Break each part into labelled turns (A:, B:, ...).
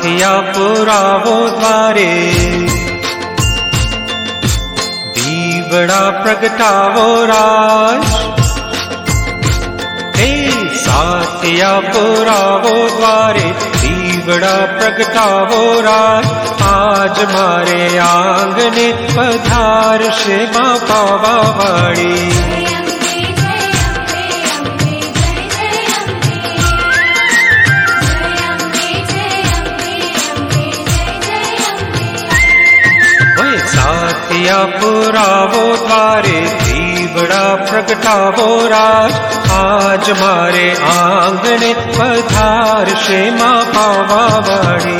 A: સાથિયા પુરાવો દ્વારે, દીવડા પ્રગટાવો રાજ, હે સાથિયા પુરાવો દ્વારે, દીવડા પ્રગટાવો રાજ, આજ મારે આંગણે પધારશે માં પાવાવાળી. સાથિયા પુરાવો દ્વારે, દીવડા પ્રગટાવો રાજ, આજ મારે આંગણે પધારશે માં પાવાવાળી.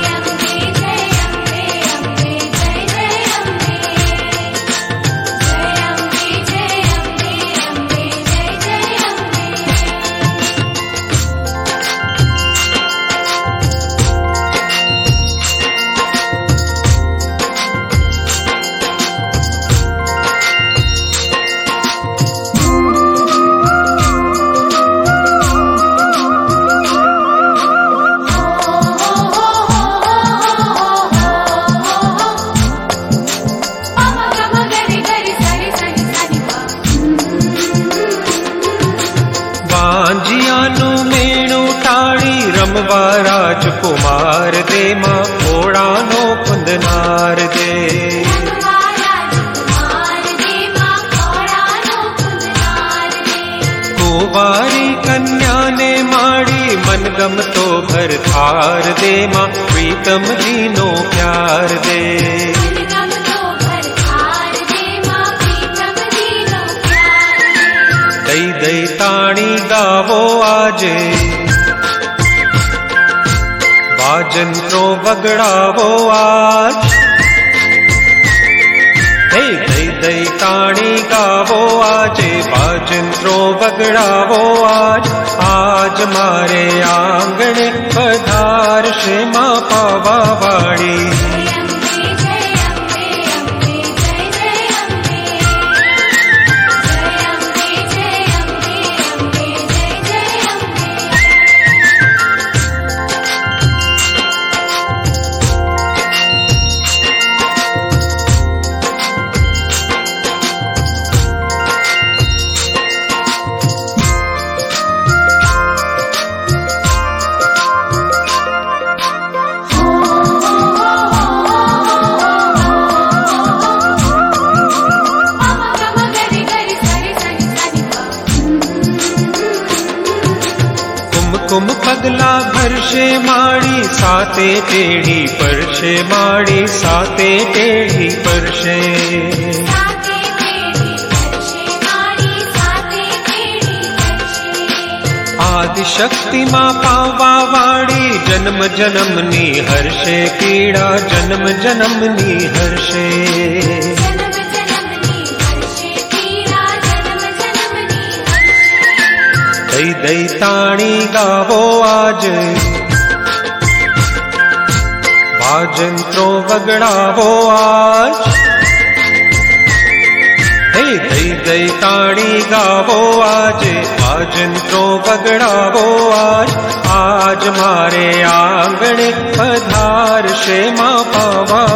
A: વાંજિયાનું મેણું ટાળી રમવા રાજકુમાર દે, માં ઘોડાનો કુંદનાર દે. કુંવારી કન્યાને માડી મનગમતો ઘર થાર દે, માં પ્રીતમજીનો પ્યાર દે. દઈ દઈ તાણી ગાવો આજે, વાજંત્રો વગડાવો આજ, હે દઈ દઈ તાણી ગાવો આજે, વાજંત્રો વગડાવો આજ, આજ મારે આંગણે પધારશે માં પાવાવાળી. કુમ પગલા ભરશે માડી, સાતે ટેઢી પરશે માડી, સાતે ટેઢી પરશે. આદિશક્તિમાં પાવા વાળી, જન્મ જન્મની હર્ષે પીડા, જન્મ જન્મની હર્ષે. દઈ દઈ તાણી ગાવો આજ, વાજંત્રો વગડાવો આજ, હે દઈ દઈ તાણી ગાવો આજે, વાજંત્રો વગડાવો આજ, આજ મારે આંગણે પધારશે માં પાવા